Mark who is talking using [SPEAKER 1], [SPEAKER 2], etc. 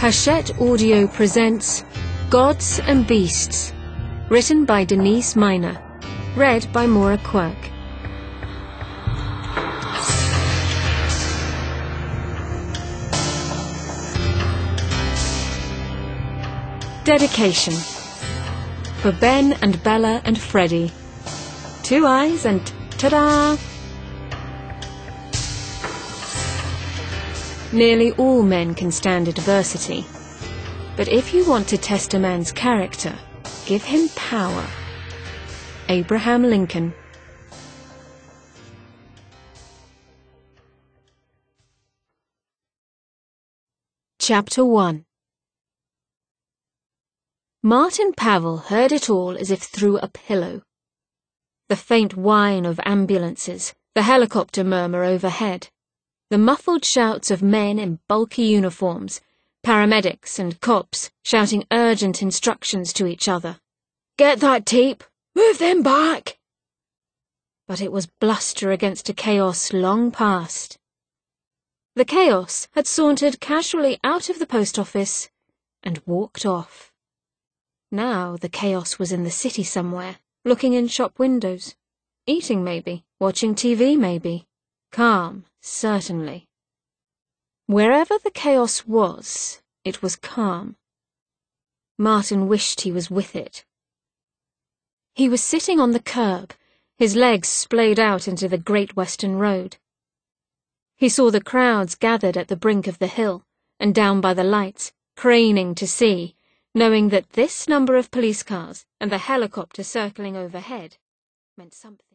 [SPEAKER 1] Hachette Audio presents Gods and Beasts, written by Denise Miner, read by Maura Quirk. Dedication. For Ben and Bella and Freddie. 2 eyes and ta-da! Nearly all men can stand adversity, but if you want to test a man's character, give him power. Abraham Lincoln. Chapter 1. Martin Pavel heard it all as if through a pillow. The faint whine of ambulances, the helicopter murmur overhead, the muffled shouts of men in bulky uniforms, paramedics and cops shouting urgent instructions to each other. "Get that tape! Move them back!" But it was bluster against a chaos long past. The chaos had sauntered casually out of the post office and walked off. Now the chaos was in the city somewhere, looking in shop windows, eating maybe, watching TV maybe, calm, certainly. Wherever the chaos was, it was calm. Martin wished he was with it. He was sitting on the curb, his legs splayed out into the Great Western Road. He saw the crowds gathered at the brink of the hill and down by the lights, craning to see, knowing that this number of police cars and the helicopter circling overhead meant something.